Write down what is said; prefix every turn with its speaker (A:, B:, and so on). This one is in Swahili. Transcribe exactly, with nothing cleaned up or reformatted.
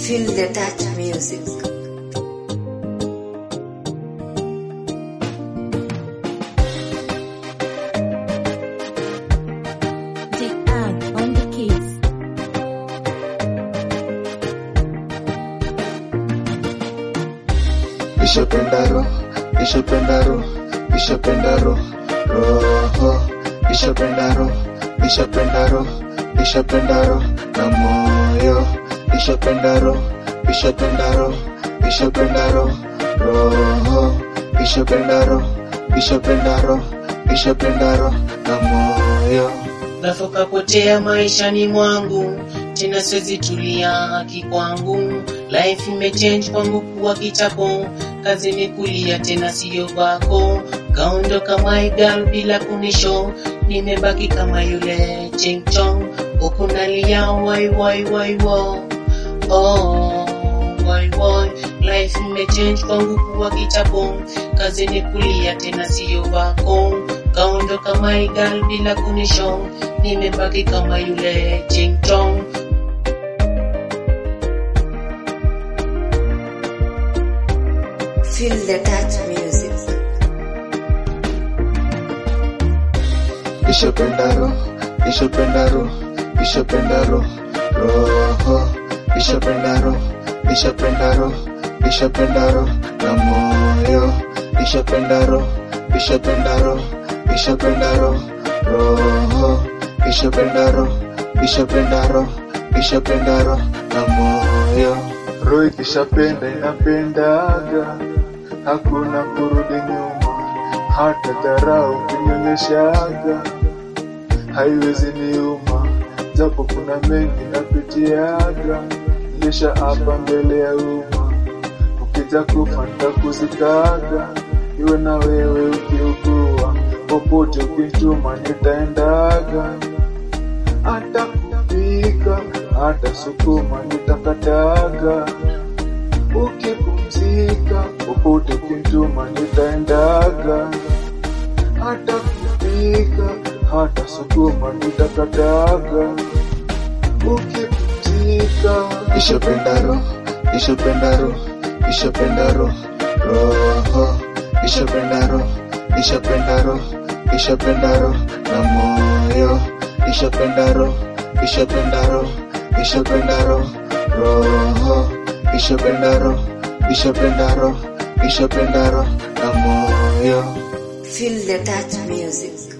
A: Feel the touch music.
B: Ishapendaro, ishapendaro, ishapendaro, roho. Ishapendaro, ishapendaro, ishapendaro, na moyo. Ishapendaro, ishapendaro, ishapendaro, roho. Ishapendaro, ishapendaro, ishapendaro, na moyo.
C: Nafoka potea maishani mwangu, tena siwezi tulia haki kwangu. Life imechange kwangu kuwa kichapo, kazi imekulia tena siyo wako. Kaondoka my girl bila kunisho, nimebaki kama yule ching chong. Huku nalia wai wai wai wo, oh wai wai. Life imechange kwangu kuwa kichapo, kazi imekulia tena siyo wako. Kaondoka my girl bila kunisho, nimebaki kama yule ching chong.
A: Feel the touch music.
B: Ishapendaro, ishapendaro, ishapendaro, roho. Ishapendaro, ishapendaro, ishapendaro, na moyo. Ishapendaro, ishapendaro, ishapendaro, roho. Ishapendaro, ishapendaro, ishapendaro, na moyo. Roho ikishapenda inapendaga, hakuna kurudi nyuma. Hata dharau kunyonyeshaga, haiwezi niuma. Japo kuna mengi napitiaga, nilisha hapa mbele ya umma. Ukija kufa nitakuzikaga, iwe na wewe ukiugua. Popote ukituma nitaendaga, hata kupika, hata sukuma nitakataga. Ukipumzika, popote ukituma nitaendaga, hata kupika, hata sukuma nitakataga. Ukipumzika. Ishapendaro, ishapendaro, ishapendaro, roho. Ishapendaro, ishapendaro, ishapendaro, na moyo. Ishapendaro, ishapendaro, ishapendaro, roho. Ishapendaro, ishapendaro, ishapendaro, na moyo.
A: Feel the touch music.